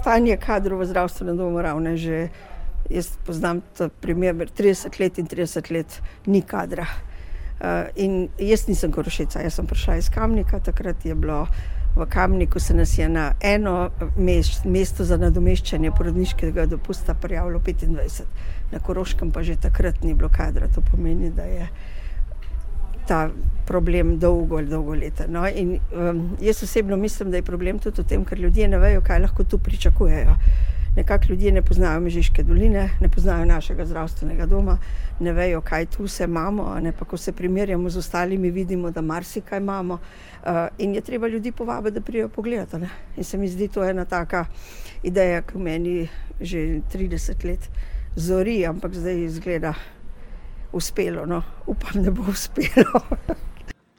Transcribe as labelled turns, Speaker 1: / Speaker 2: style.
Speaker 1: stanje kadrov v zdravstvenem domu Ravne že, jaz poznam ta primer, 30 let in 30 let ni kadra. In jaz nisem Korošica, jaz sem prišla iz Kamnika, takrat je bilo v Kamniku, se nas je na eno mesto za nadomeščanje porodniškega dopusta prijavilo 25. Na Koroškem pa že takrat ni bilo kadra, to pomeni, da je ta problem dolgo leta. No, in jaz osebno mislim, da je problem tudi v tem, ker ljudje ne vejo, kaj lahko tu pričakujejo. Nekako ljudje ne poznajo Mežiške doline, ne poznajo našega zdravstvenega doma, ne vejo, kaj tu vse imamo, ne, pa ko se primerjamo z ostalimi, vidimo, da marsikaj imamo, in je treba ljudi povabiti, da pridejo pogledati. Ne. In se mi zdi to ena taka ideja, ki meni že 30 let zori, ampak zdaj izgleda uspelo. No. Upam, da bo uspelo.